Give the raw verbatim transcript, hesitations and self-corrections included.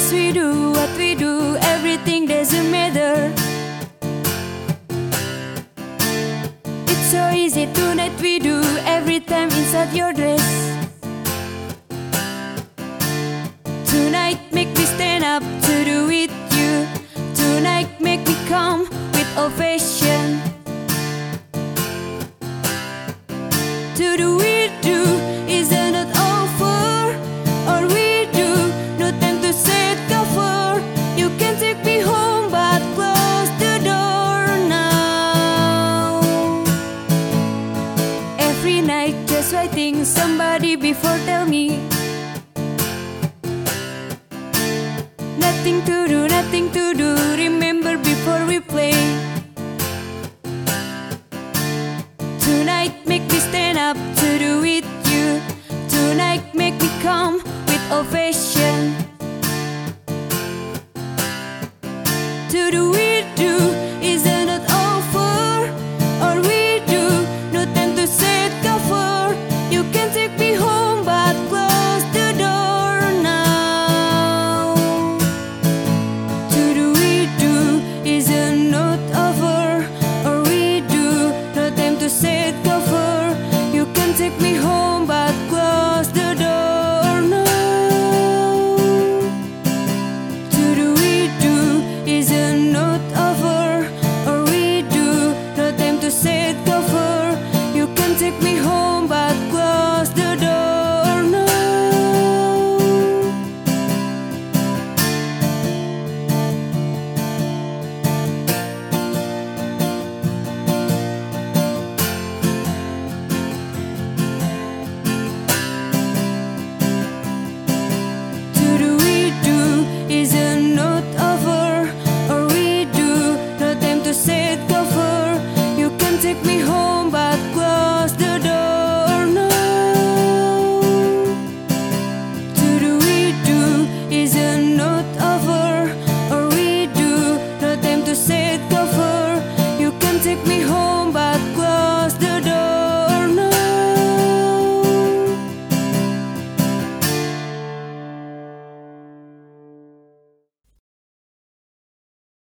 as we do what we do, everything doesn't matter. It's so easy tonight we do every time inside your dress. Tonight make me stand up to do with you. Tonight make me come with ovation. To do we do is not over, or we do no time to set cover. You can take me home but close the door now. Every night just waiting somebody before tell me. Nothing to do, nothing to do, remember before we play. Tonight make me stand up to do with you. Tonight make me come with ovation. To do we do is not over, or we do no time to set cover. You can take me home but close the door now. To do we do is not over, or we do no time to set cover. You can take me home but close the door now. To do we do is not over, or we do no time to set cover. You can take me home but close the door now. To do we do is not over, or we do no time to set cover. You can take me home